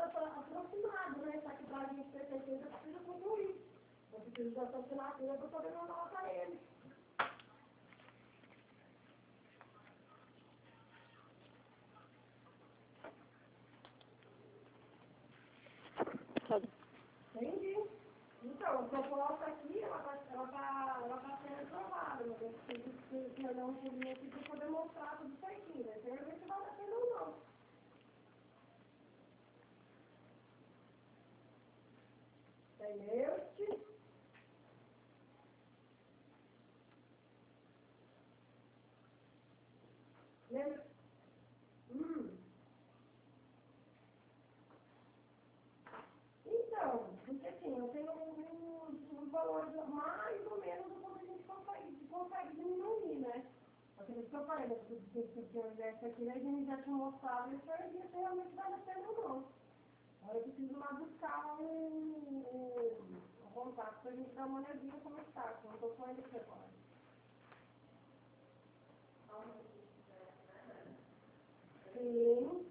aproximado, né? Só que para a gente ter certeza, precisa concluir. Eu preciso da sua assinatura para poder mandar para ele. Entendi. Então, a proposta aqui, ela tá sendo aprovada, mas eu preciso que eu não pude aqui para poder mostrar tudo certinho, né? Quero ver se vai dar pena ou não. Entendeu? Lembra? Então, porque assim, eu tenho uns valores mais ou menos do que a gente consegue diminuir, né? Porque isso que eu falei, se o senhor desse aqui, a gente já te mostrava e o senhor via se realmente vale a pena ou não. Agora eu preciso lá buscar o contato para a gente dar uma olhadinha como está, como eu estou com ele aqui agora. Sim.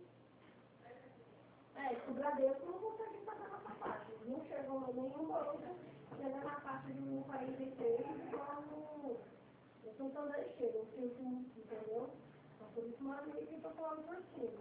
É, que o Bradesco não consegue pagar nossa parte. Não chegou nenhum banco chega na taxa de 1,43 igual no Santander chega, o último, entendeu? Então por isso uma amiga que eu tô falando por cima.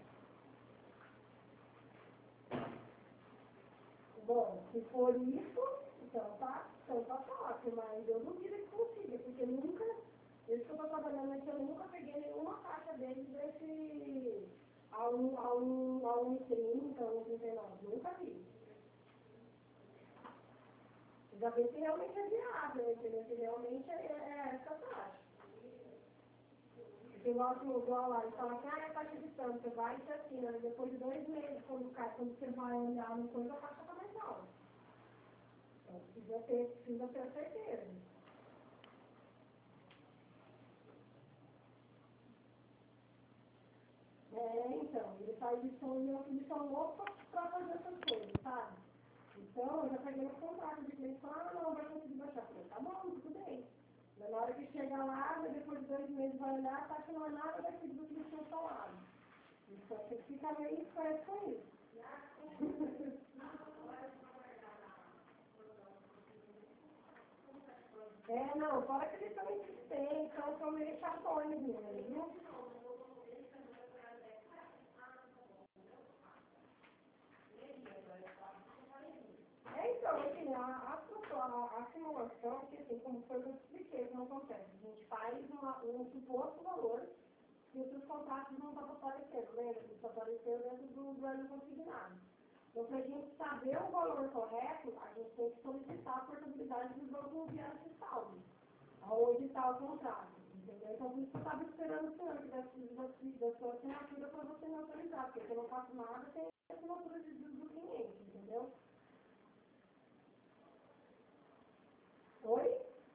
Bom, se for isso, então tá fácil, mas eu duvido que consiga, porque nunca, desde que eu tô trabalhando aqui, eu nunca peguei nenhuma taxa deles desse a 1,30, 1,39, nunca vi. Já vê se realmente é viável, entendeu? Se realmente é essa taxa. Porque igual lá, ele fala assim, é a taxa de tanto, você vai e você assina, depois de 2 meses, quando você vai olhar no coisa, a taxa tá mais alta. Então precisa ter certeza. Então, eles são loucos para fazer essas coisas, sabe? Então, eu já peguei o contrato de cliente e falei, não, vai conseguir baixar. Eu falei, tá bom, tudo bem. Mas na hora que chegar lá, depois de 2 meses vai olhar, a taxa não é nada daquilo do que eles tinham falado. Então, você fica meio esperto com isso. Não, fora que eles são insistentes, são meio chatões mesmo, viu? Então, assim, a simulação, que assim, como foi que eu expliquei, como acontece, a gente faz um suposto valor e os seus contratos não estão aparecendo, lembra? Eles apareceram dentro do ano consignado. Então, para a gente saber o valor correto, a gente tem que solicitar a portabilidade dos bancos enviar esse saldo, aonde está o contrato, entendeu? Então, por isso que eu estava esperando o senhor que da sua assinatura para você me autorizar, porque eu não faço nada sem a assinatura do cliente, entendeu? Oi?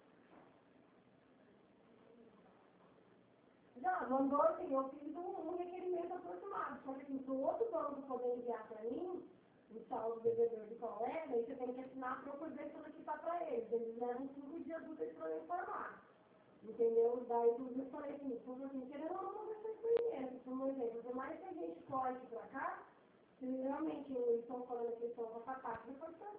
Já, mandou assim, eu fiz um requerimento aproximado, só que assim, para o outro banco poder enviar para mim, o saldo do devedor do colega, aí você tem que assinar para eu poder solicitar para eles. Eles levam 5 dias úteis para eu informar. Entendeu? Daí eu falei assim, querendo ou não, vai ser conhecimento, por exemplo, por mais que a gente corte para cá, se realmente eles estão falando que eles estão com essa taxa, depois